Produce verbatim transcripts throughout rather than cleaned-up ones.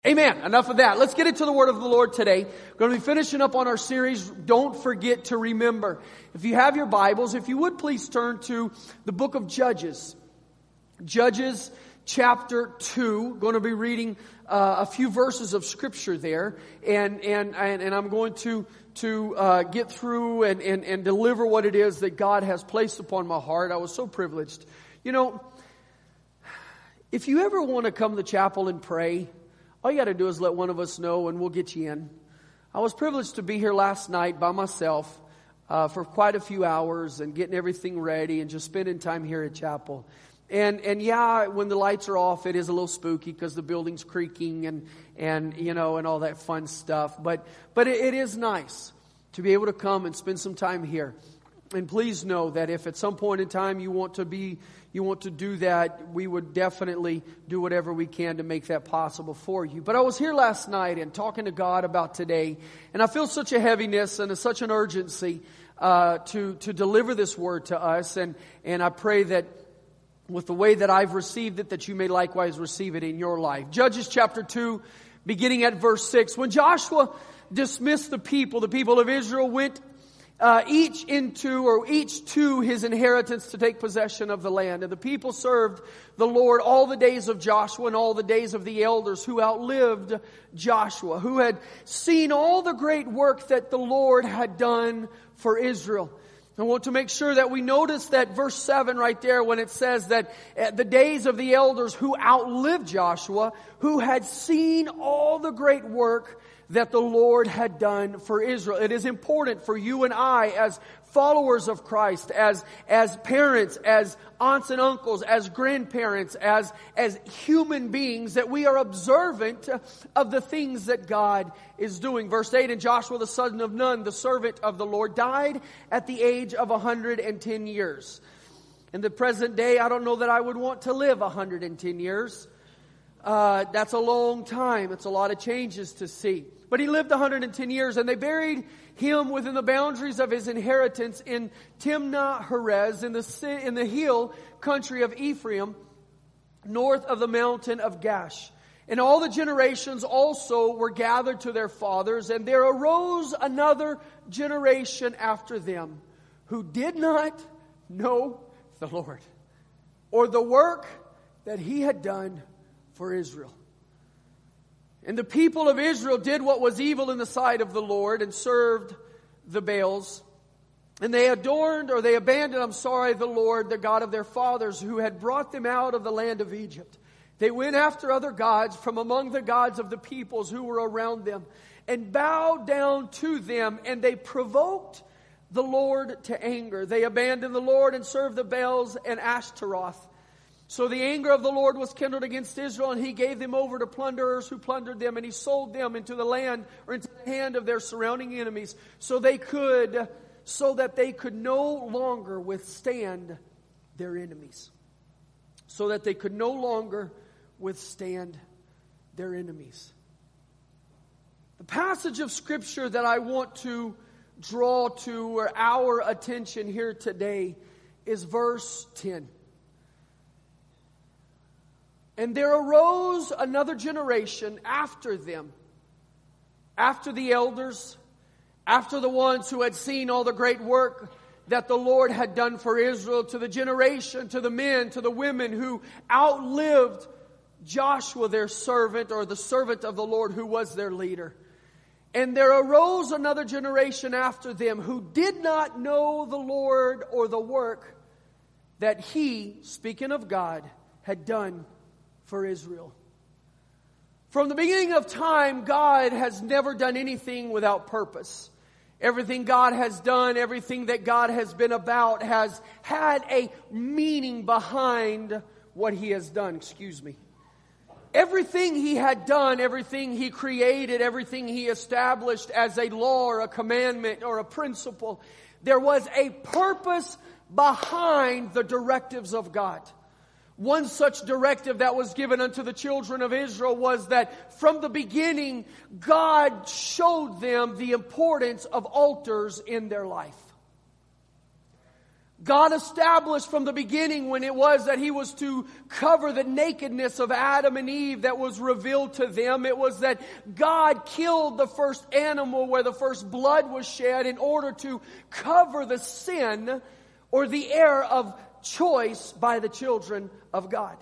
Amen. Enough of that. Let's get into the word of the Lord today. We're going to be finishing up on our series, Don't Forget to Remember. If you have your Bibles, if you would please turn to the book of Judges. Judges chapter two. Going to be reading uh, a few verses of scripture there. And and and, and I'm going to to uh, get through and, and, and deliver what it is that God has placed upon my heart. I was so privileged. You know, if you ever want to come to the chapel and pray, all you got to do is let one of us know and we'll get you in. I was privileged to be here last night by myself uh, for quite a few hours and getting everything ready and just spending time here at chapel. And and yeah, when the lights are off, it is a little spooky because the building's creaking and and you know and all that fun stuff. But but it, it is nice to be able to come and spend some time here. And please know that if at some point in time you want to be You want to do that, we would definitely do whatever we can to make that possible for you. But I was here last night and talking to God about today, and I feel such a heaviness and such an urgency uh, to to deliver this word to us. And, and I pray that with the way that I've received it, that you may likewise receive it in your life. Judges chapter two, beginning at verse six. When Joshua dismissed the people, the people of Israel went Uh, each into or each to his inheritance to take possession of the land. And the people served the Lord all the days of Joshua and all the days of the elders who outlived Joshua, who had seen all the great work that the Lord had done for Israel. I want to make sure that we notice that verse seven right there when it says that at the days of the elders who outlived Joshua, who had seen all the great work that the Lord had done for Israel. It is important for you and I as followers of Christ, as as parents, as aunts and uncles, as grandparents, as as human beings, that we are observant of the things that God is doing. Verse eight, and Joshua the son of Nun, the servant of the Lord, died at the age of one hundred ten years. In the present day, I don't know that I would want to live one hundred ten years. Uh, that's a long time. It's a lot of changes to see. But he lived one hundred ten years, and they buried him within the boundaries of his inheritance in Timnah-Heres, in the in the hill country of Ephraim, north of the mountain of Gash. And all the generations also were gathered to their fathers, and there arose another generation after them, who did not know the Lord, or the work that he had done for Israel. And the people of Israel did what was evil in the sight of the Lord and served the Baals. And they adorned, or they abandoned, I'm sorry, the Lord, the God of their fathers, who had brought them out of the land of Egypt. They went after other gods from among the gods of the peoples who were around them, and bowed down to them, and they provoked the Lord to anger. They abandoned the Lord and served the Baals and Ashtaroth. So the anger of the Lord was kindled against Israel, and he gave them over to plunderers who plundered them, and he sold them into the land or into the hand of their surrounding enemies, so they could, so that they could no longer withstand their enemies. So that they could no longer withstand their enemies. The passage of scripture that I want to draw to our attention here today is verse ten. And there arose another generation after them, after the elders, after the ones who had seen all the great work that the Lord had done for Israel, to the generation, to the men, to the women who outlived Joshua, their servant, or the servant of the Lord who was their leader. And there arose another generation after them who did not know the Lord or the work that he, speaking of God, had done for Israel. From the beginning of time, God has never done anything without purpose. Everything God has done, everything that God has been about, has had a meaning behind what he has done. Excuse me. Everything he had done, everything he created, everything he established as a law or a commandment or a principle, there was a purpose behind the directives of God. One such directive that was given unto the children of Israel was that from the beginning, God showed them the importance of altars in their life. God established from the beginning when it was that He was to cover the nakedness of Adam and Eve that was revealed to them. It was that God killed the first animal where the first blood was shed in order to cover the sin or the error of choice by the children of God.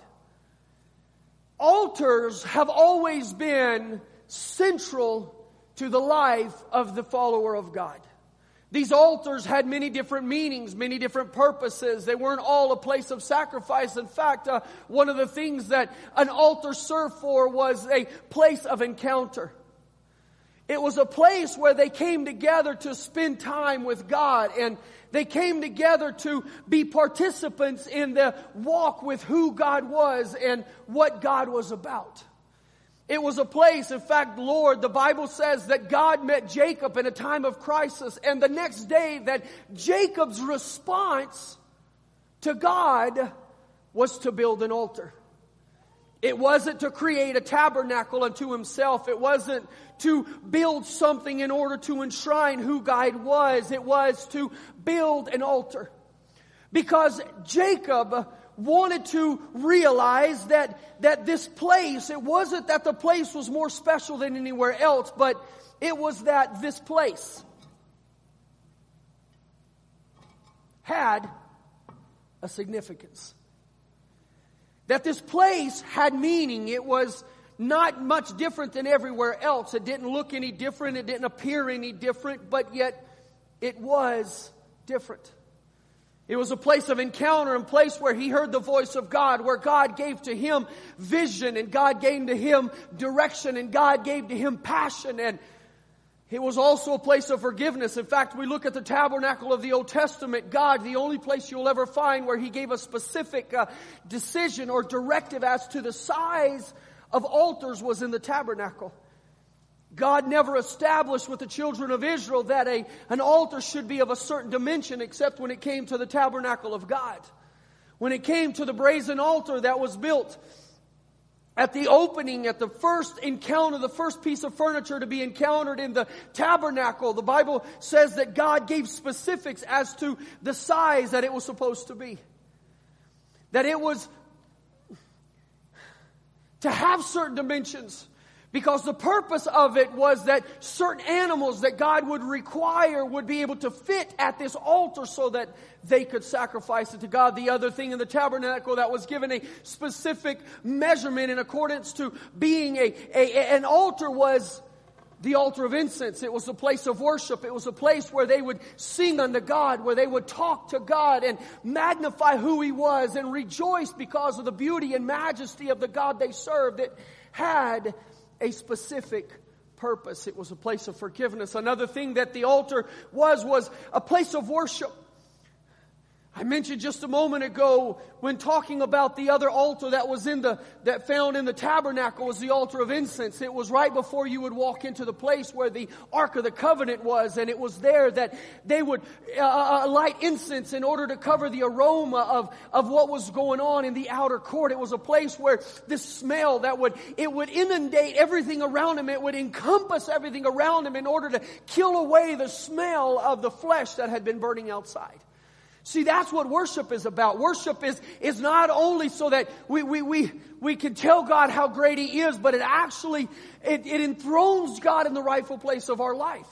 Altars have always been central to the life of the follower of God. These altars had many different meanings, many different purposes. They weren't all a place of sacrifice. In fact, uh, one of the things that an altar served for was a place of encounter. It was a place where they came together to spend time with God, and they came together to be participants in the walk with who God was and what God was about. It was a place, in fact, Lord, the Bible says that God met Jacob in a time of crisis, and the next day that Jacob's response to God was to build an altar. It wasn't to create a tabernacle unto himself. It wasn't to build something in order to enshrine who God was. It was to build an altar. Because Jacob wanted to realize that, that this place, it wasn't that the place was more special than anywhere else, but it was that this place had a significance. That this place had meaning. It was not much different than everywhere else. It didn't look any different. It didn't appear any different, but yet it was different. It was a place of encounter, a place where he heard the voice of God, where God gave to him vision, and God gave to him direction, and God gave to him passion, and it was also a place of forgiveness. In fact, we look at the tabernacle of the Old Testament. God, the only place you'll ever find where He gave a specific uh, decision or directive as to the size of altars was in the tabernacle. God never established with the children of Israel that a, an altar should be of a certain dimension except when it came to the tabernacle of God. When it came to the brazen altar that was built at the opening, at the first encounter, the first piece of furniture to be encountered in the tabernacle, the Bible says that God gave specifics as to the size that it was supposed to be. That it was to have certain dimensions. Because the purpose of it was that certain animals that God would require would be able to fit at this altar so that they could sacrifice it to God. The other thing in the tabernacle that was given a specific measurement in accordance to being a, a an altar was the altar of incense. It was a place of worship. It was a place where they would sing unto God, where they would talk to God and magnify who He was and rejoice because of the beauty and majesty of the God they served. It had a specific purpose. It was a place of forgiveness. Another thing that the altar was, was a place of worship. I mentioned just a moment ago when talking about the other altar that was in the, that found in the tabernacle was the altar of incense. It was right before you would walk into the place where the Ark of the Covenant was, and it was there that they would uh, light incense in order to cover the aroma of, of what was going on in the outer court. It was a place where this smell that would, it would inundate everything around him. It would encompass everything around him in order to kill away the smell of the flesh that had been burning outside. See, that's what worship is about. Worship is, is not only so that we, we, we, we can tell God how great He is, but it actually, it, it enthrones God in the rightful place of our life.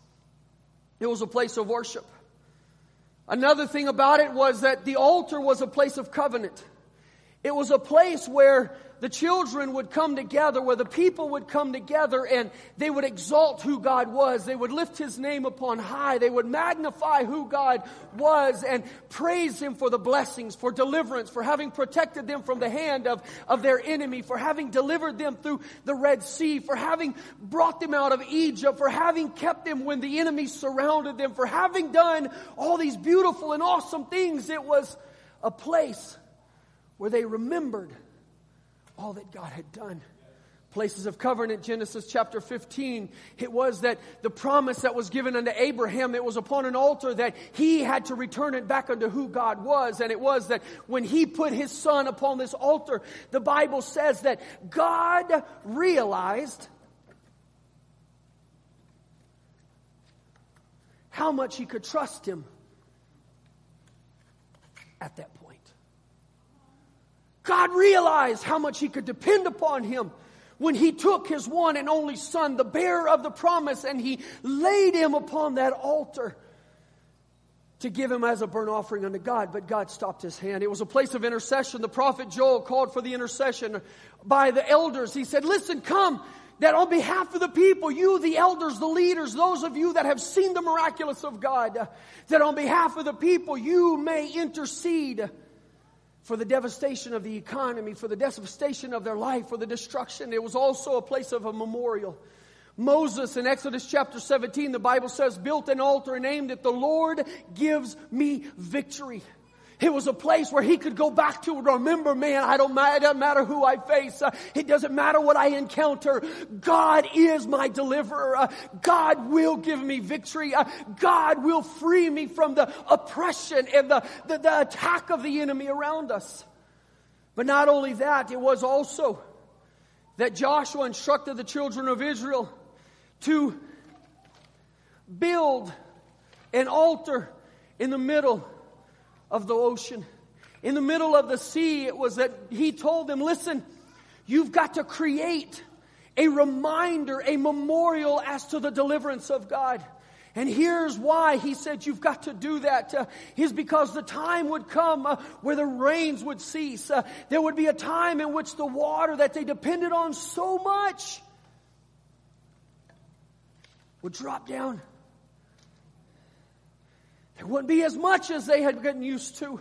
It was a place of worship. Another thing about it was that the altar was a place of covenant. It was a place where the children would come together, where the people would come together and they would exalt who God was. They would lift His name upon high. They would magnify who God was and praise Him for the blessings, for deliverance, for having protected them from the hand of, of their enemy, for having delivered them through the Red Sea, for having brought them out of Egypt, for having kept them when the enemy surrounded them, for having done all these beautiful and awesome things. It was a place where they remembered all that God had done. Places of covenant, Genesis chapter fifteen. It was that the promise that was given unto Abraham, it was upon an altar that he had to return it back unto who God was. And it was that when he put his son upon this altar, the Bible says that God realized how much He could trust him at that point. God realized how much he could depend upon him when he took his one and only son, the bearer of the promise, and he laid him upon that altar to give him as a burnt offering unto God. But God stopped his hand. It was a place of intercession. The prophet Joel called for the intercession by the elders. He said, listen, come, that on behalf of the people, you, the elders, the leaders, those of you that have seen the miraculous of God, that on behalf of the people, you may intercede for the devastation of the economy, for the devastation of their life, for the destruction. It was also a place of a memorial. Moses in Exodus chapter seventeen, the Bible says, built an altar and named it, the Lord gives me victory. It was a place where he could go back to and remember, man, I don't matter, it doesn't matter who I face. Uh, it doesn't matter what I encounter. God is my deliverer. Uh, God will give me victory. Uh, God will free me from the oppression and the, the, the attack of the enemy around us. But not only that, it was also that Joshua instructed the children of Israel to build an altar in the middle of the ocean. In the middle of the sea, it was that he told them, listen, you've got to create a reminder, a memorial as to the deliverance of God. And here's why he said you've got to do that. Uh, is because the time would come uh, where the rains would cease. Uh, there would be a time in which the water that they depended on so much would drop down. There wouldn't be as much as they had gotten used to.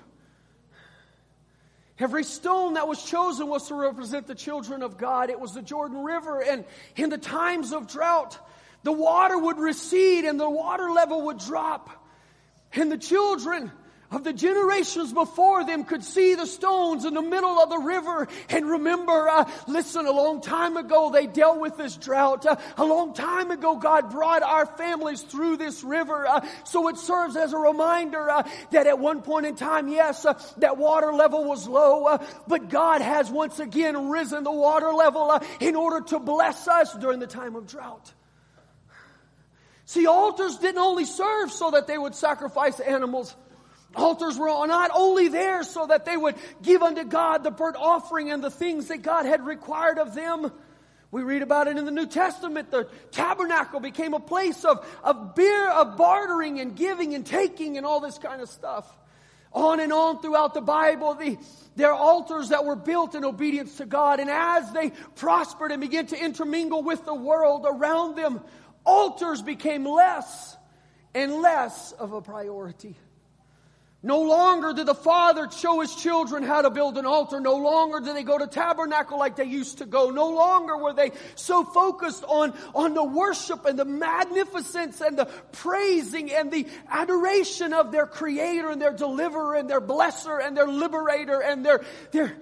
Every stone that was chosen was to represent the children of God. It was the Jordan River. And in the times of drought, the water would recede and the water level would drop. And the children of the generations before them could see the stones in the middle of the river and remember, uh, listen, a long time ago they dealt with this drought. Uh, a long time ago God brought our families through this river. Uh, so it serves as a reminder uh, that at one point in time, yes, uh, that water level was low, uh, but God has once again risen the water level uh, in order to bless us during the time of drought. See, altars didn't only serve so that they would sacrifice animals. Altars were not only there so that they would give unto God the burnt offering and the things that God had required of them. We read about it in the New Testament. The tabernacle became a place of, of beer, of bartering and giving and taking and all this kind of stuff. On and on throughout the Bible, the, there are altars that were built in obedience to God. And as they prospered and began to intermingle with the world around them, altars became less and less of a priority. No longer did the father show his children how to build an altar. No longer did they go to tabernacle like they used to go. No longer were they so focused on, on the worship and the magnificence and the praising and the adoration of their creator and their deliverer and their blesser and their liberator and their, their,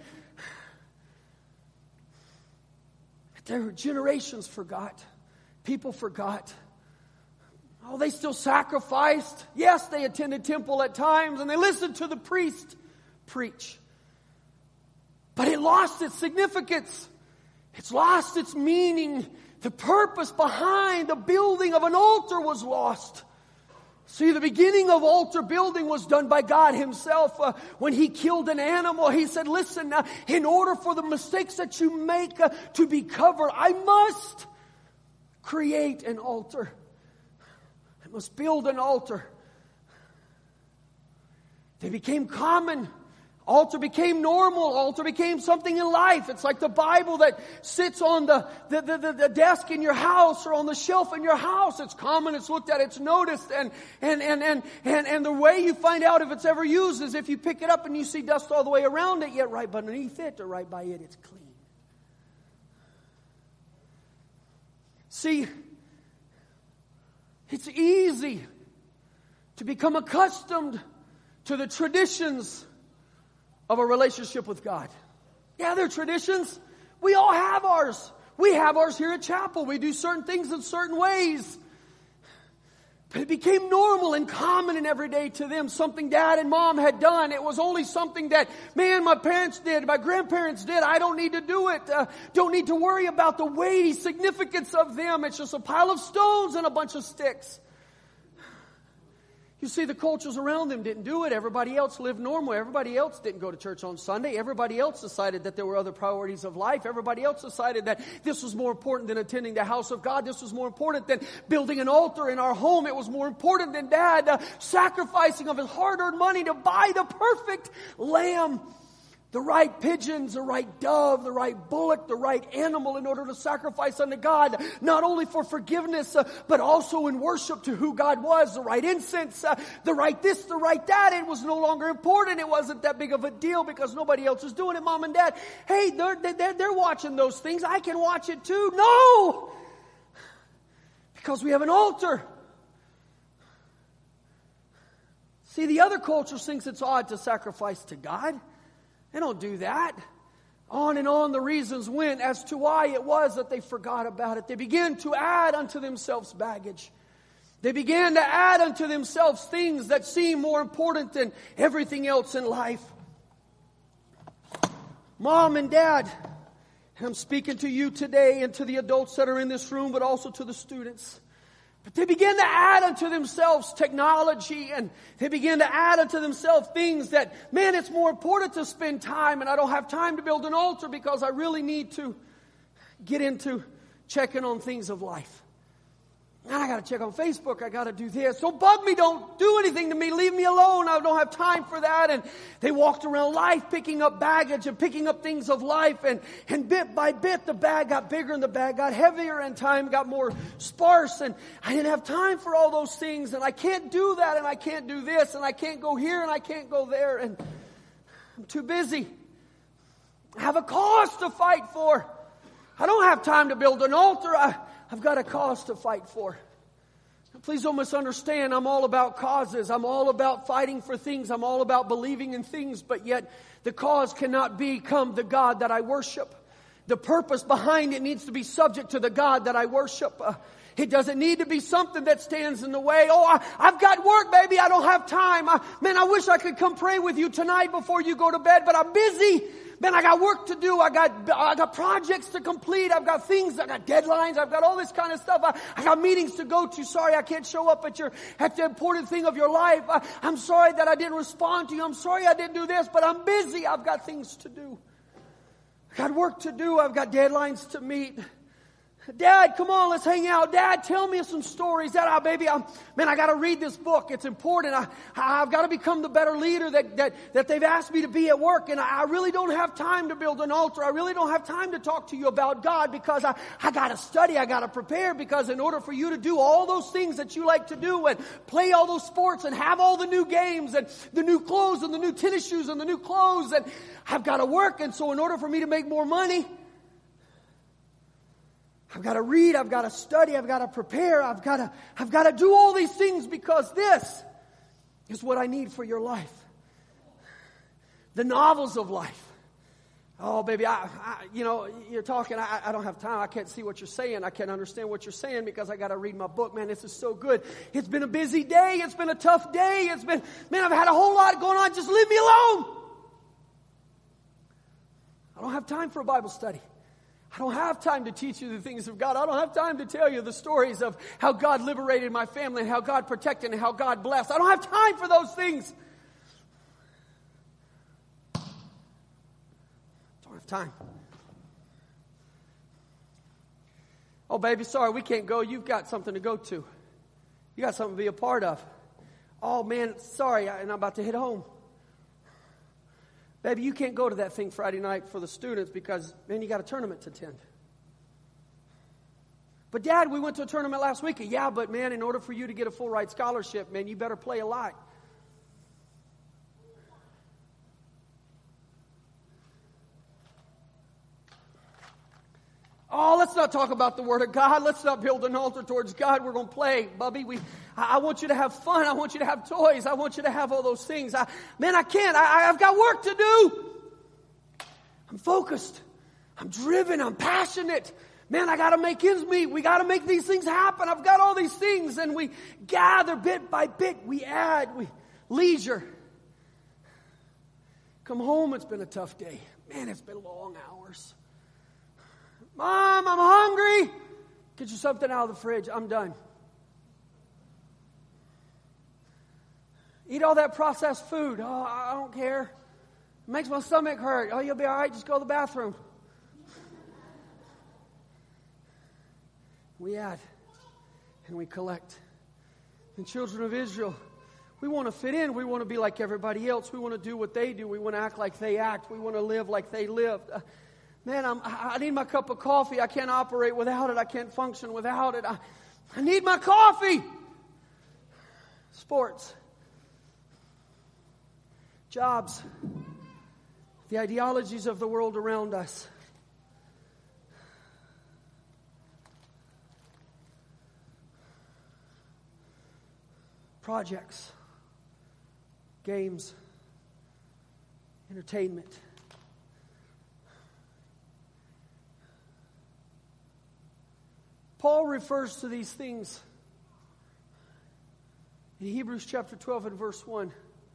their generations forgot. People forgot. Oh, they still sacrificed. Yes, they attended temple at times and they listened to the priest preach. But it lost its significance. It's lost its meaning. The purpose behind the building of an altar was lost. See, the beginning of altar building was done by God himself. Uh, when he killed an animal, he said, listen, uh, in order for the mistakes that you make uh, to be covered, I must create an altar. Must build an altar. They became common. Altar became normal. Altar became something in life. It's like the Bible that sits on the, the, the, the desk in your house or on the shelf in your house. It's common, it's looked at, it's noticed, and and, and, and, and and the way you find out if it's ever used is if you pick it up and you see dust all the way around it, yet right beneath it or right by it, it's clean. See, it's easy to become accustomed to the traditions of a relationship with God. Yeah, they're traditions. We all have ours. We have ours here at Chapel. We do certain things in certain ways. But it became normal and common and everyday to them. Something Dad and Mom had done. It was only something that, man, my parents did, my grandparents did. I don't need to do it. Uh, don't need to worry about the weighty significance of them. It's just a pile of stones and a bunch of sticks. You see, the cultures around them didn't do it. Everybody else lived normal. Everybody else didn't go to church on Sunday. Everybody else decided that there were other priorities of life. Everybody else decided that this was more important than attending the house of God. This was more important than building an altar in our home. It was more important than Dad uh, sacrificing of his hard-earned money to buy the perfect lamb. The right pigeons, the right dove, the right bullock, the right animal in order to sacrifice unto God, not only for forgiveness, uh, but also in worship to who God was, the right incense, uh, the right this, the right that. It was no longer important. It wasn't that big of a deal because nobody else was doing it. Mom and Dad, hey, they're, they're, they're watching those things. I can watch it too. No! Because we have an altar. See, the other culture thinks it's odd to sacrifice to God. They don't do that. On and on the reasons went as to why it was that they forgot about it. They began to add unto themselves baggage. They began to add unto themselves things that seem more important than everything else in life. Mom and Dad, and I'm speaking to you today and to the adults that are in this room, but also to the students. But they began to add unto themselves technology, and they began to add unto themselves things that, man, it's more important to spend time, and I don't have time to build an altar because I really need to get into checking on things of life. And I got to check on Facebook. I got to do this. Don't bug me. Don't do anything to me. Leave me alone. I don't have time for that. And they walked around life picking up baggage and picking up things of life. And, and bit by bit, the bag got bigger and the bag got heavier and time got more sparse. And I didn't have time for all those things. And I can't do that. And I can't do this. And I can't go here and I can't go there. And I'm too busy. I have a cause to fight for. I don't have time to build an altar. I, I've got a cause to fight for. Please don't misunderstand. I'm all about causes. I'm all about fighting for things. I'm all about believing in things. But yet the cause cannot become the God that I worship. The purpose behind it needs to be subject to the God that I worship. Uh, it doesn't need to be something that stands in the way. Oh, I, I've got work, baby. I don't have time. I, man, I wish I could come pray with you tonight before you go to bed, but I'm busy. Man, I got work to do. I got I got projects to complete. I've got things. I got deadlines. I've got all this kind of stuff. I, I got meetings to go to. Sorry, I can't show up at your at the important thing of your life. I, I'm sorry that I didn't respond to you. I'm sorry I didn't do this, but I'm busy. I've got things to do. I got work to do. I've got deadlines to meet. Dad, come on, let's hang out. Dad, tell me some stories. Dad, oh, baby, I'm, man, I got to read this book. It's important. I, I've got to become the better leader that, that, that they've asked me to be at work. And I, I really don't have time to build an altar. I really don't have time to talk to you about God because I, I got to study. I got to prepare because in order for you to do all those things that you like to do and play all those sports and have all the new games and the new clothes and the new tennis shoes and the new clothes, and I've got to work. And so in order for me to make more money, I've got to read, I've got to study, I've got to prepare, I've got to, I've got to do all these things because this is what I need for your life. The novels of life. Oh, baby, I, I you know, you're talking, I, I don't have time, I can't see what you're saying, I can't understand what you're saying because I got to read my book. Man, this is so good. It's been a busy day, it's been a tough day, it's been, man, I've had a whole lot going on, just leave me alone. I don't have time for a Bible study. I don't have time to teach you the things of God. I don't have time to tell you the stories of how God liberated my family and how God protected and how God blessed. I don't have time for those things. Don't have time. Oh, baby, sorry, we can't go. You've got something to go to. You got something to be a part of. Oh, man, sorry, and I'm about to hit home. Baby, you can't go to that thing Friday night for the students because, man, you got a tournament to attend. But, Dad, we went to a tournament last week. Yeah, but, man, in order for you to get a full ride scholarship, man, you better play a lot. Oh, let's not talk about the Word of God. Let's not build an altar towards God. We're going to play, Bubby. We, I, I want you to have fun. I want you to have toys. I want you to have all those things. I, man, I can't. I, I've got work to do. I'm focused. I'm driven. I'm passionate. Man, I got to make ends meet. We got to make these things happen. I've got all these things. And we gather bit by bit. We add. We leisure. Come home. It's been a tough day. Man, it's been long hours. Mom, I'm hungry. Get you something out of the fridge. I'm done. Eat all that processed food. Oh, I don't care. It makes my stomach hurt. Oh, you'll be all right. Just go to the bathroom. We add and we collect. And children of Israel, we want to fit in. We want to be like everybody else. We want to do what they do. We want to act like they act. We want to live like they live. Uh, man, I'm, I need my cup of coffee. I can't operate without it. I can't function without it. I, I need my coffee. Sports. Jobs. The ideologies of the world around us. Projects, games, entertainment. Paul refers to these things in Hebrews chapter twelve and verse one.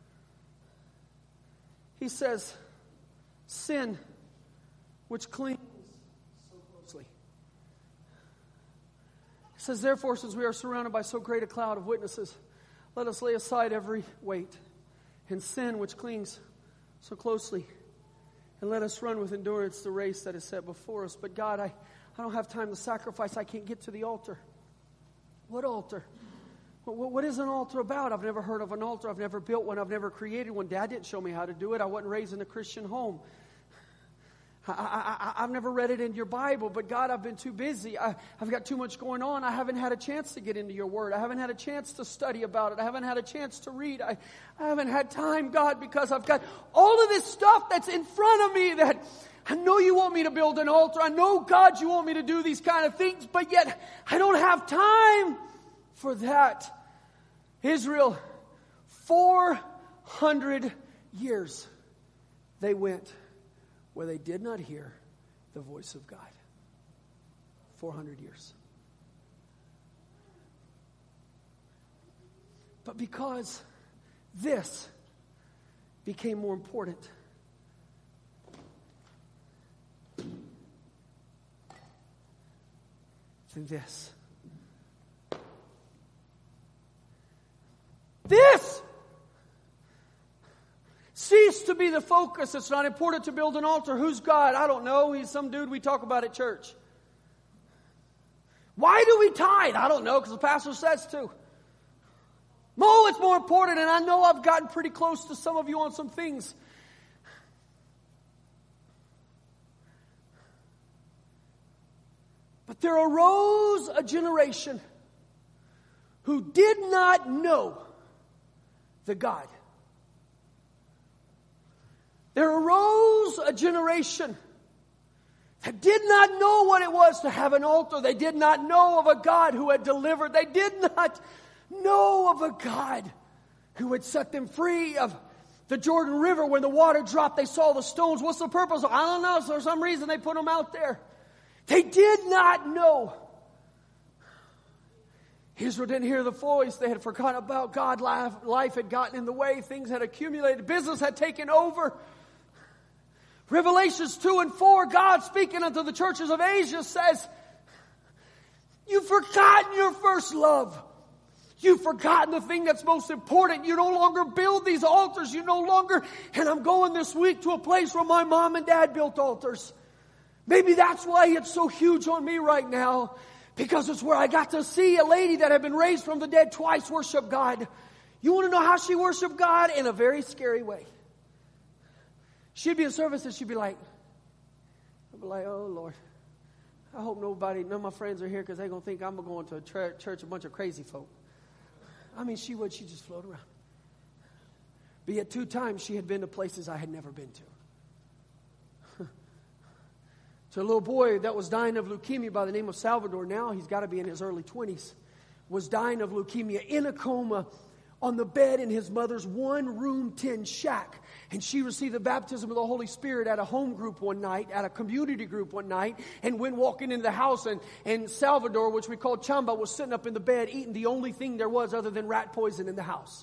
He says, sin, which clings so closely. He says, therefore, since we are surrounded by so great a cloud of witnesses, let us lay aside every weight and sin which clings so closely, and let us run with endurance the race that is set before us. But God, I, I don't have time to sacrifice. I can't get to the altar. What altar? What, what is an altar about? I've never heard of an altar. I've never built one. I've never created one. Dad didn't show me how to do it. I wasn't raised in a Christian home. I, I, I, I've never read it in your Bible, but God, I've been too busy. I, I've got too much going on. I haven't had a chance to get into your word. I haven't had a chance to study about it. I haven't had a chance to read. I, I haven't had time, God, because I've got all of this stuff that's in front of me that I know you want me to build an altar. I know, God, you want me to do these kind of things, but yet I don't have time for that. Israel, four hundred years they went where they did not hear the voice of God. four hundred years. But because this became more important than this. This ceased to be the focus. It's not important to build an altar. Who's God? I don't know. He's some dude we talk about at church. Why do we tithe? I don't know, because the pastor says to. Mo, it's more important, and I know I've gotten pretty close to some of you on some things. But there arose a generation who did not know the God. There arose a generation that did not know what it was to have an altar. They did not know of a God who had delivered. They did not know of a God who had set them free of the Jordan River. When the water dropped, they saw the stones. What's the purpose? I don't know. For some reason, they put them out there. They did not know. Israel didn't hear the voice. They had forgotten about God. Life, life had gotten in the way. Things had accumulated. Business had taken over. Revelations two and four, God speaking unto the churches of Asia says, you've forgotten your first love. You've forgotten the thing that's most important. You no longer build these altars. You no longer, and I'm going this week to a place where my mom and dad built altars. Maybe that's why it's so huge on me right now. Because it's where I got to see a lady that had been raised from the dead twice worship God. You want to know how she worshiped God? In a very scary way. She'd be in service and she'd be like, I'd be like, oh Lord, I hope nobody, none of my friends are here because they're going to think I'm going to a tra- church, a bunch of crazy folk. I mean, she would, she'd just float around. But yet two times she had been to places I had never been to. To a little boy that was dying of leukemia by the name of Salvador, now he's got to be in his early twenties, was dying of leukemia in a coma on the bed in his mother's one-room tin shack. And she received the baptism of the Holy Spirit at a home group one night, at a community group one night, and went walking into the house, and, and Salvador, which we called Chamba, was sitting up in the bed eating the only thing there was other than rat poison in the house.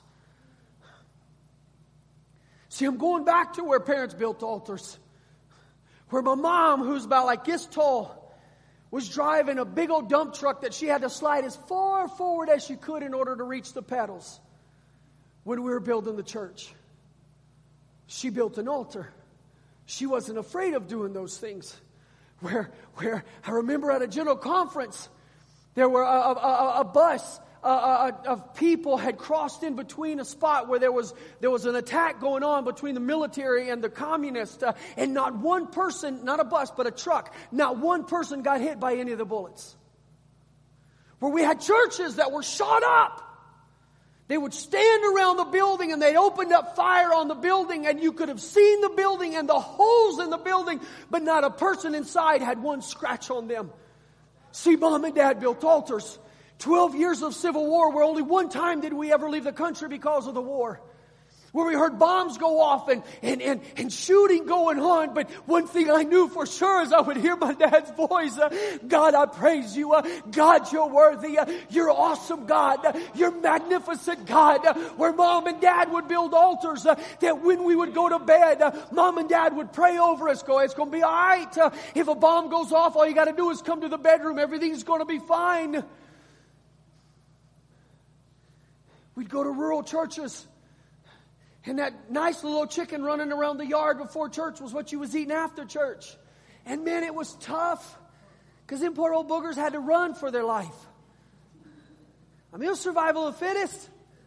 See, I'm going back to where parents built altars. Where my mom, who's about like this tall, was driving a big old dump truck that she had to slide as far forward as she could in order to reach the pedals. when we were building the church. She built an altar. She wasn't afraid of doing those things. Where, where I remember at a general conference, there were a, a, a, a bus uh, uh, of people had crossed in between a spot where there was there was an attack going on between the military and the communists, uh, and not one person, not a bus, but a truck, not one person got hit by any of the bullets. Where we had churches that were shot up. They would stand around the building and they'd opened up fire on the building, and you could have seen the building and the holes in the building, but not a person inside had one scratch on them. See, Mom and Dad built altars. Twelve years of civil war where only one time did we ever leave the country because of the war. Where we heard bombs go off and, and, and, and shooting going on. But one thing I knew for sure is I would hear my dad's voice. Uh, God, I praise you. Uh, God, you're worthy. Uh, you're awesome, God. Uh, you're magnificent, God. Uh, where Mom and Dad would build altars uh, that when we would go to bed, uh, Mom and Dad would pray over us. Go, it's going to be all right. Uh, if a bomb goes off, all you got to do is come to the bedroom. Everything's going to be fine. We'd go to rural churches. And that nice little chicken running around the yard before church was what you was eating after church. And man, it was tough. Because them poor old boogers had to run for their life. I mean, it was survival of the fittest.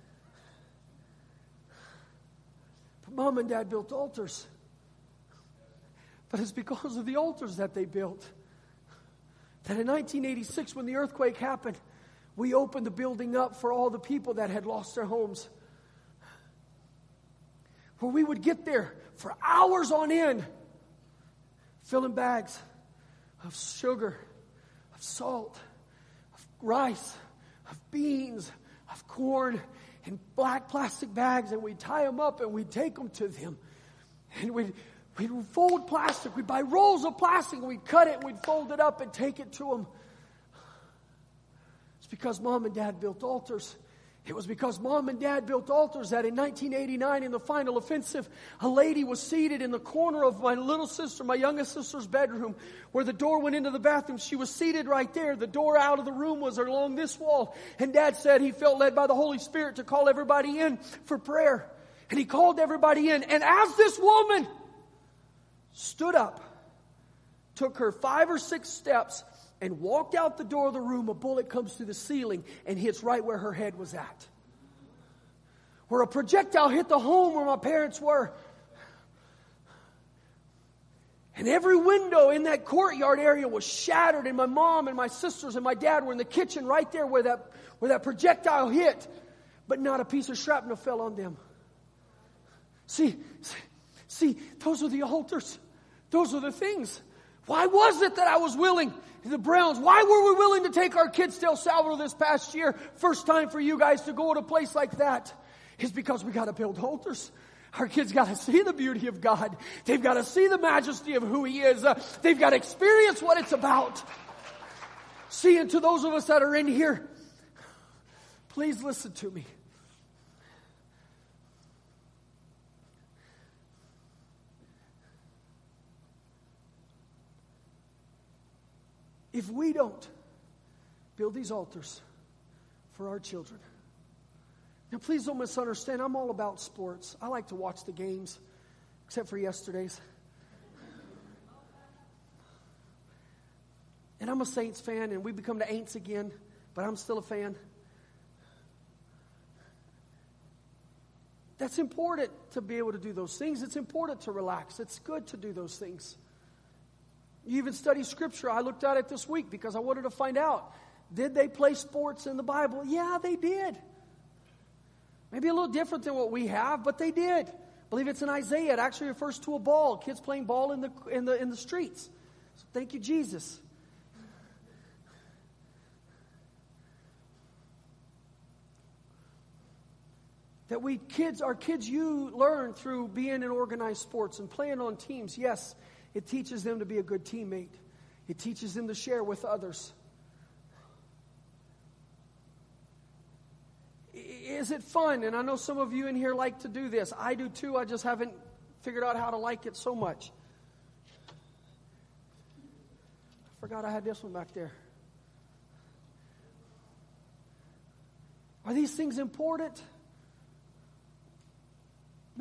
But Mom and Dad built altars. But it's because of the altars that they built that in nineteen eighty-six, when the earthquake happened, we opened the building up for all the people that had lost their homes. Where we would get there for hours on end, filling bags of sugar, of salt, of rice, of beans, of corn, in black plastic bags, and we'd tie them up and we'd take them to them. And we'd, we'd fold plastic. We'd buy rolls of plastic and we'd cut it and we'd fold it up and take it to them. It's because Mom and Dad built altars. It was because Mom and Dad built altars that in nineteen eighty-nine, in the final offensive, a lady was seated in the corner of my little sister, my youngest sister's bedroom, where the door went into the bathroom. She was seated right there. The door out of the room was along this wall. And Dad said he felt led by the Holy Spirit to call everybody in for prayer. And he called everybody in. And as this woman stood up, took her five or six steps, and walked out the door of the room, a bullet comes through the ceiling and hits right where her head was at. Where a projectile hit the home where my parents were. And every window in that courtyard area was shattered, and my mom and my sisters and my dad were in the kitchen right there where that, where that projectile hit. But not a piece of shrapnel fell on them. See, see, those are the altars. Those are the things. Why was it that I was willing? The Browns, why were we willing to take our kids to El Salvador this past year? First time for you guys to go to a place like that. It's because we got to build altars. Our kids got to see the beauty of God. They've got to see the majesty of who He is. Uh, they've got to experience what it's about. See, and to those of us that are in here, please listen to me. If we don't build these altars for our children. Now, please don't misunderstand. I'm all about sports. I like to watch the games, except for yesterday's. And I'm a Saints fan, and we become the Aints again, but I'm still a fan. That's important to be able to do those things. It's important to relax. It's good to do those things. You even study Scripture. I looked at it this week because I wanted to find out, did they play sports in the Bible? Yeah, they did. Maybe a little different than what we have, but they did. I believe it's in Isaiah. It actually refers to a ball, kids playing ball in the in the in the streets. So thank you, Jesus. That we kids, our kids, you learn through being in organized sports and playing on teams. Yes. It teaches them to be a good teammate. It teaches them to share with others. Is it fun? And I know some of you in here like to do this. I do too. I just haven't figured out how to like it so much. I forgot I had this one back there. Are these things important?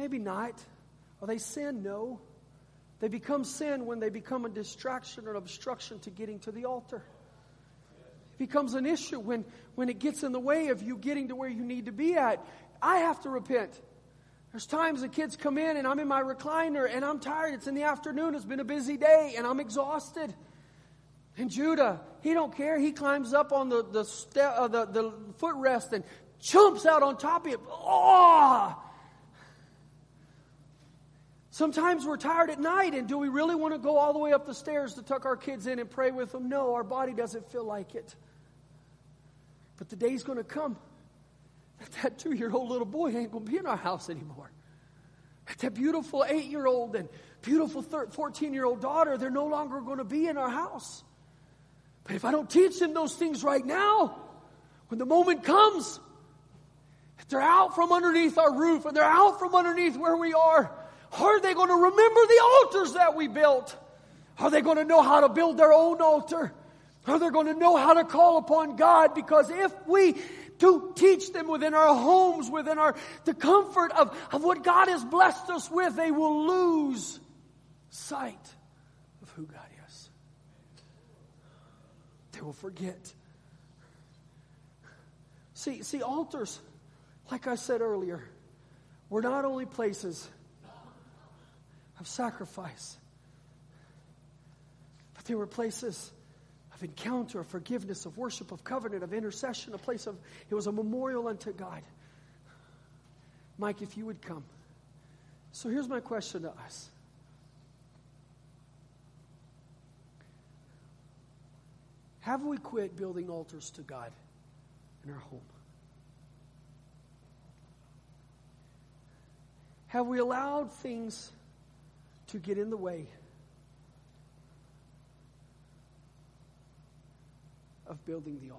Maybe not. Are they sin? No. They become sin when they become a distraction or an obstruction to getting to the altar. It becomes an issue when, when it gets in the way of you getting to where you need to be at. I have to repent. There's times the kids come in and I'm in my recliner and I'm tired. It's in the afternoon. It's been a busy day and I'm exhausted. And Judah, he don't care. He climbs up on the the, ste- uh, the, the footrest and jumps out on top of it. Oh! Sometimes we're tired at night, and do we really want to go all the way up the stairs to tuck our kids in and pray with them? No, our body doesn't feel like it. But the day's going to come that that two-year-old little boy ain't going to be in our house anymore. That beautiful eight-year-old and beautiful fourteen-year-old daughter, they're no longer going to be in our house. But if I don't teach them those things right now, when the moment comes, if they're out from underneath our roof and they're out from underneath where we are, are they going to remember the altars that we built? Are they going to know how to build their own altar? Are they going to know how to call upon God? Because if we do teach them within our homes, within our the comfort of, of what God has blessed us with, they will lose sight of who God is. They will forget. See, see, altars, like I said earlier, were not only places of sacrifice, but they were places of encounter, of forgiveness, of worship, of covenant, of intercession, a place of, it was a memorial unto God. Mike, if you would come. So here's my question to us. Have we quit building altars to God in our home? Have we allowed things to get in the way of building the altar?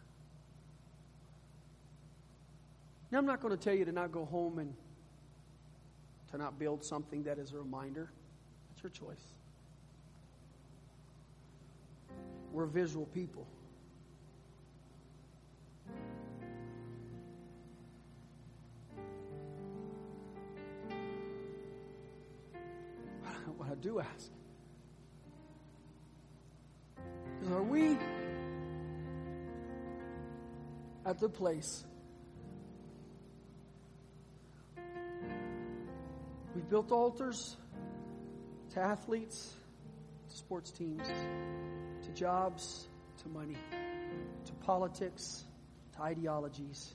Now, I'm not going to tell you to not go home and to not build something that is a reminder. It's your choice. We're visual people. What I do ask is, are we at the place we've built altars to athletes, to sports teams, to jobs, to money, to politics, to ideologies,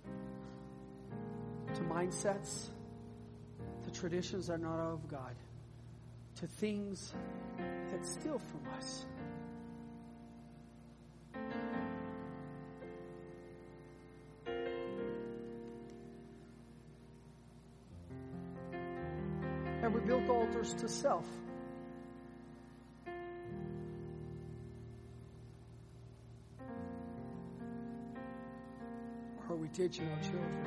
to mindsets, to traditions that are not of God, to things that steal from us. And we built altars to self. Or are we teaching our children?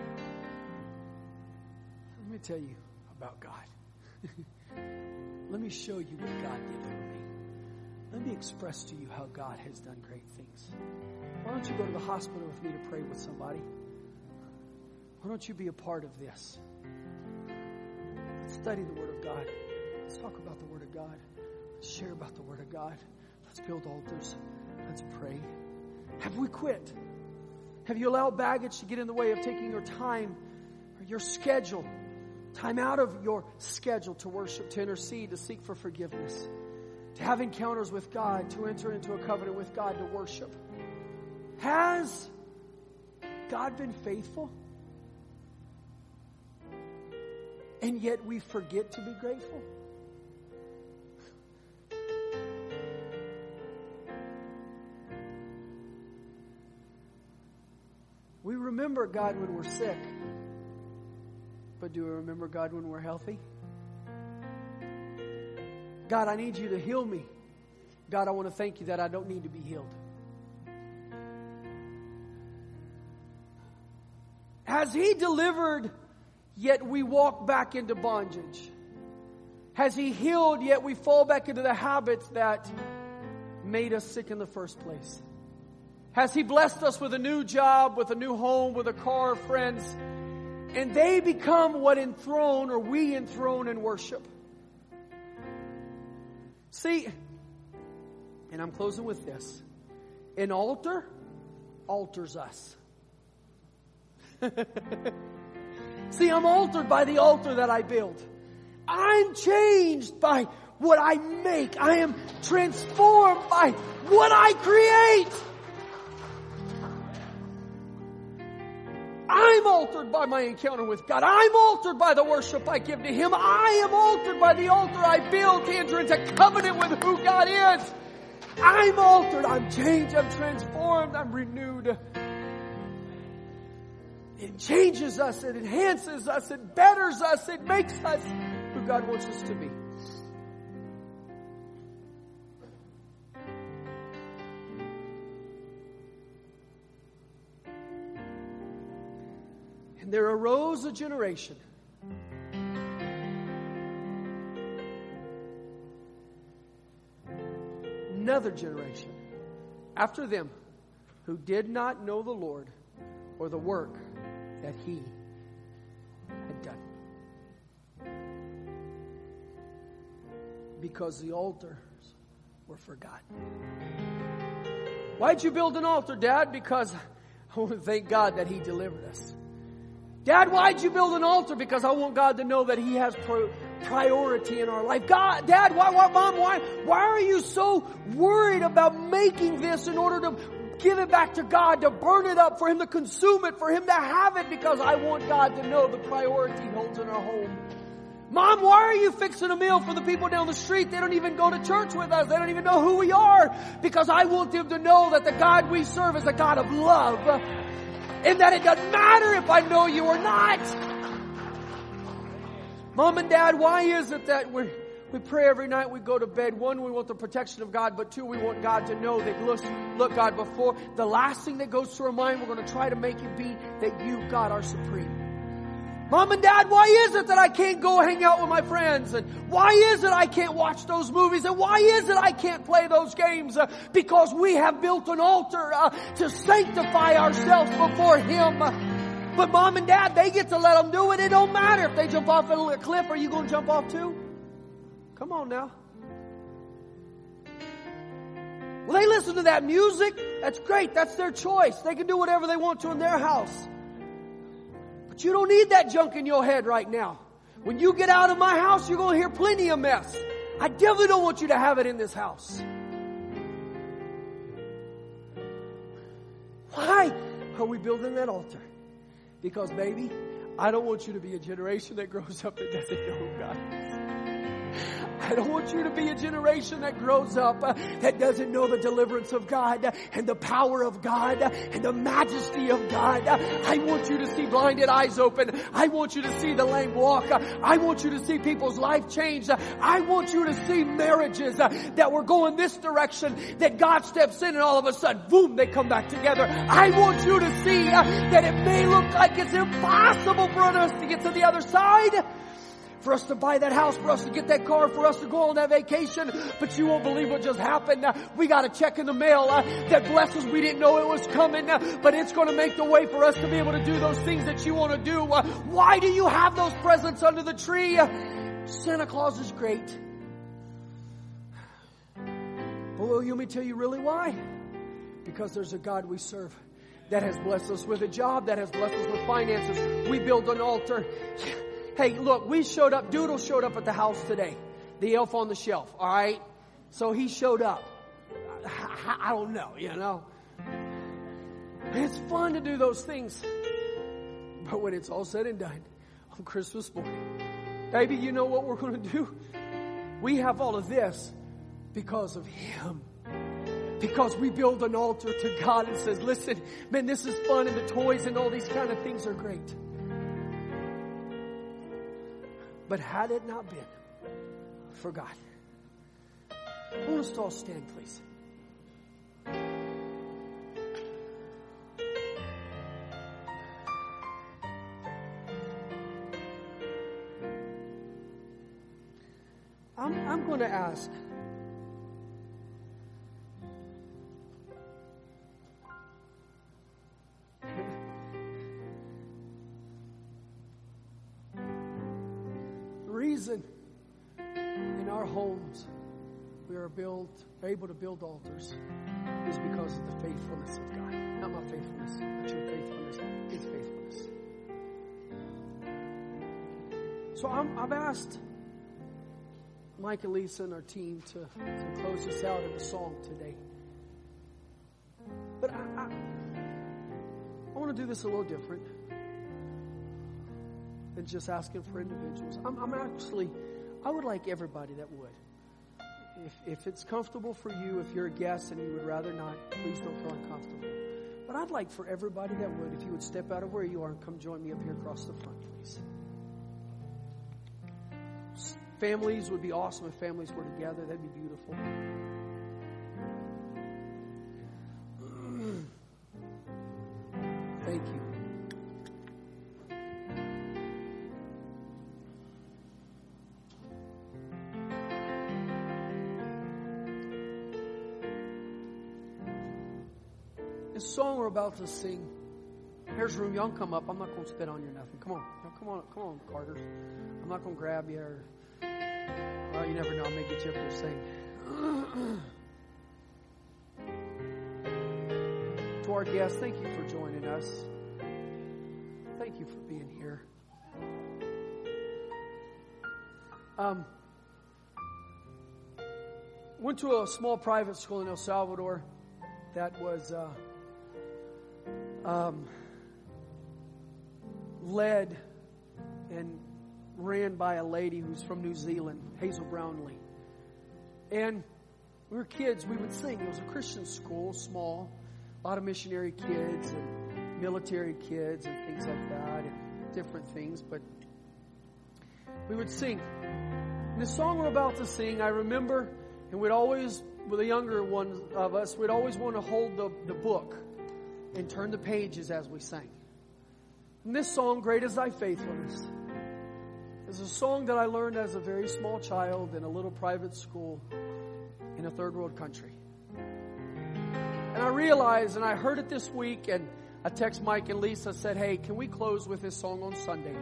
Let me tell you about God. Let me show you what God did for me. Let me express to you how God has done great things. Why don't you go to the hospital with me to pray with somebody? Why don't you be a part of this? Let's study the Word of God. Let's talk about the Word of God. Let's share about the Word of God. Let's build altars. Let's pray. Have we quit? Have you allowed baggage to get in the way of taking your time or your schedule? Time out of your schedule to worship, to intercede, to seek for forgiveness, to have encounters with God, to enter into a covenant with God, to worship. Has God been faithful? And yet we forget to be grateful? We remember God when we're sick. But do we remember God when we're healthy? God, I need you to heal me. God, I want to thank you that I don't need to be healed. Has He delivered, yet we walk back into bondage? Has He healed, yet we fall back into the habits that made us sick in the first place? Has He blessed us with a new job, with a new home, with a car, friends? And they become what enthrone or we enthrone in worship. See, and I'm closing with this. An altar alters us. See, I'm altered by the altar that I build. I'm changed by what I make. I am transformed by what I create. I'm altered by my encounter with God. I'm altered by the worship I give to Him. I am altered by the altar I build to enter into covenant with who God is. I'm altered. I'm changed. I'm transformed. I'm renewed. It changes us. It enhances us. It betters us. It makes us who God wants us to be. And there arose a generation another generation after them who did not know the Lord or the work that He had done. Because the altars were forgotten. Why'd you build an altar, Dad? Because I want to thank God that He delivered us. Dad, why'd you build an altar? Because I want God to know that He has pro- priority in our life. God, Dad, why, why, Mom, why, why are you so worried about making this in order to give it back to God, to burn it up, for Him to consume it, for Him to have it? Because I want God to know the priority He holds in our home. Mom, why are you fixing a meal for the people down the street? They don't even go to church with us. They don't even know who we are. Because I want them to know that the God we serve is a God of love. And that it doesn't matter if I know you or not. Mom and Dad, why is it that we we pray every night we go to bed? One, we want the protection of God, but two, we want God to know that, look, look, God, before the last thing that goes through our mind, we're going to try to make it be that you, God, are supreme. Mom and Dad, why is it that I can't go hang out with my friends? And why is it I can't watch those movies? And why is it I can't play those games? Uh, because we have built an altar uh, to sanctify ourselves before Him. But Mom and Dad, they get to let them do it. It don't matter if they jump off a cliff. Are you going to jump off too? Come on now. Well, they listen to that music. That's great. That's their choice. They can do whatever they want to in their house. But you don't need that junk in your head right now. When you get out of my house, you're going to hear plenty of mess. I definitely don't want you to have it in this house. Why are we building that altar? Because, baby, I don't want you to be a generation that grows up that doesn't know who God is. I don't want you to be a generation that grows up uh, that doesn't know the deliverance of God uh, and the power of God uh, and the majesty of God. Uh, I want you to see blinded eyes open. I want you to see the lame walk. Uh, I want you to see people's life change. Uh, I want you to see marriages uh, that were going this direction, that God steps in and all of a sudden, boom, they come back together. I want you to see uh, that it may look like it's impossible for us to get to the other side. For us to buy that house, for us to get that car, for us to go on that vacation. But you won't believe what just happened. Uh, we got a check in the mail uh, that blesses. We didn't know it was coming. Uh, but it's going to make the way for us to be able to do those things that you want to do. Uh, why do you have those presents under the tree? Uh, Santa Claus is great. But will you let me tell you really why? Because there's a God we serve that has blessed us with a job, that has blessed us with finances. We build an altar. Hey, look, we showed up. Doodle showed up at the house today. The elf on the shelf, all right? So he showed up. I, I don't know, you know. It's fun to do those things. But when it's all said and done, on Christmas morning, baby, you know what we're going to do? We have all of this because of Him. Because we build an altar to God and says, listen, man, this is fun and the toys and all these kind of things are great. But had it not been for God. I want us to all stand, please. I'm, I'm going to ask. reason in our homes we are built, able to build altars is because of the faithfulness of God. Not my faithfulness, not your faithfulness, His faithfulness. So I'm, I've asked Mike and Lisa and our team to, to close us out in a song today. But I, I, I want to do this a little different than just asking for individuals. I'm, I'm actually, I would like everybody that would. If, if it's comfortable for you, if you're a guest and you would rather not, please don't feel uncomfortable. But I'd like for everybody that would, if you would step out of where you are and come join me up here across the front, please. Families would be awesome if families were together. That'd be beautiful. Thank you. This song we're about to sing, here's room. Y'all come up. I'm not going to spit on you or nothing. Come on. Come on. Come on, Carter. I'm not going to grab you or... Well, you never know. I may get you up there sing. To our guests, thank you for joining us. Thank you for being here. Um, went to a small private school in El Salvador that was uh, um, led and ran by a lady who's from New Zealand, Hazel Brownlee. And we were kids, we would sing. It was a Christian school, small, a lot of missionary kids and military kids and things like that and different things, but we would sing. And the song we're about to sing, I remember, and we'd always, with the younger ones of us, we'd always want to hold the, the book and turn the pages as we sang. And this song, Great Is Thy Faithfulness, is a song that I learned as a very small child in a little private school in a third world country. And I realized, and I heard it this week, and I text Mike and Lisa, said, hey, can we close with this song on Sunday?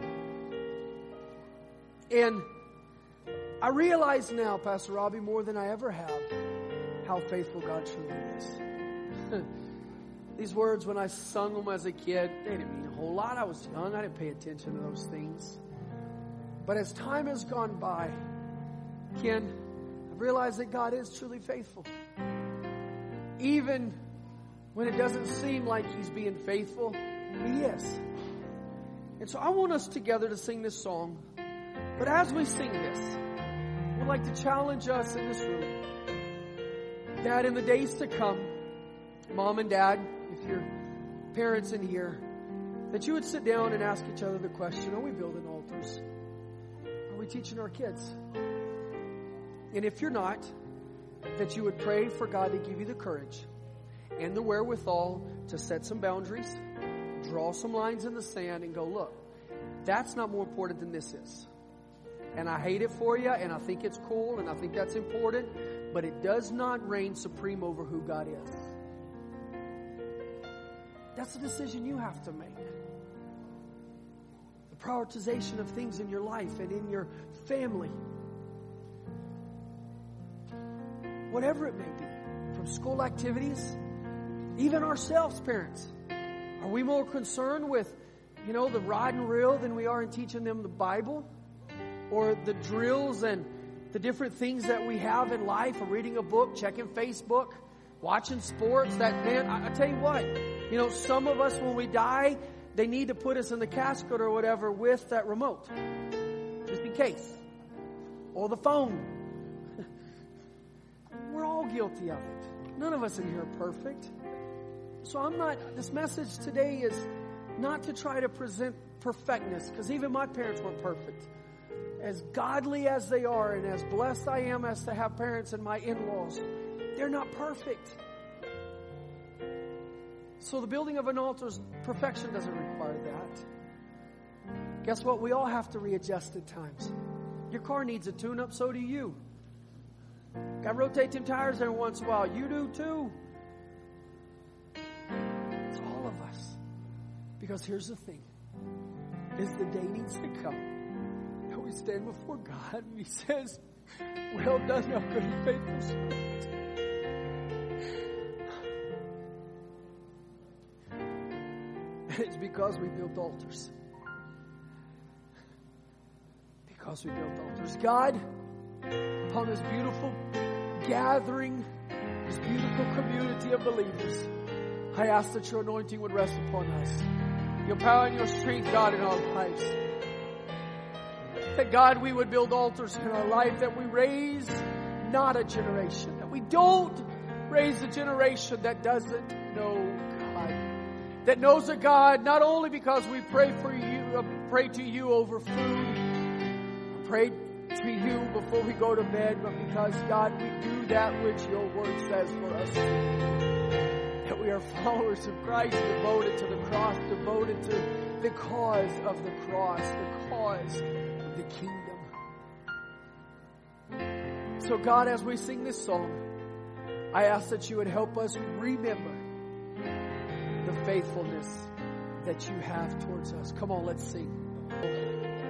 And I realize now, Pastor Robbie, more than I ever have, how faithful God truly is. These words, when I sung them as a kid, they didn't mean a whole lot. I was young. I didn't pay attention to those things. But as time has gone by, Ken, I've realized that God is truly faithful. Even when it doesn't seem like He's being faithful, He is. And so I want us together to sing this song. But as we sing this, I would like to challenge us in this room that in the days to come, Mom and Dad, if you're parents in here, that you would sit down and ask each other the question, are we building altars? Are we teaching our kids? And if you're not, that you would pray for God to give you the courage and the wherewithal to set some boundaries, draw some lines in the sand and go, look, that's not more important than this is. And I hate it for you, and I think it's cool, and I think that's important, but it does not reign supreme over who God is. That's a decision you have to make. The prioritization of things in your life and in your family. Whatever it may be, from school activities, even ourselves, parents. Are we more concerned with, you know, the rod and reel than we are in teaching them the Bible? Or the drills and the different things that we have in life, or reading a book, checking Facebook, watching sports? That, man, I, I tell you what, you know, some of us, when we die, they need to put us in the casket or whatever with that remote, just in case. Or the phone. We're all guilty of it. None of us in here are perfect. So I'm not, this message today is not to try to present perfectness, because even my parents weren't perfect. As godly as they are, and as blessed I am as to have parents and my in-laws, they're not perfect. So the building of an altar's perfection doesn't require that. Guess what? We all have to readjust at times. Your car needs a tune-up, so do you. Got to rotate them tires every once in a while. You do too. It's all of us. Because here's the thing. Is the day needs to come. We stand before God and He says, well done, thou good and faithful servant. It's because we built altars. Because we built altars. God, upon this beautiful gathering, this beautiful community of believers, I ask that your anointing would rest upon us. Your power and your strength, God, in our lives. That, God, we would build altars in our life, that we raise not a generation, that we don't raise a generation that doesn't know God. That knows a God not only because we pray for you, uh, pray to you over food, pray to you before we go to bed, but because, God, we do that which your word says for us to do. That we are followers of Christ, devoted to the cross, devoted to the cause of the cross, the cause of the kingdom. So, God, as we sing this song, I ask that you would help us remember the faithfulness that you have towards us. Come on, let's sing.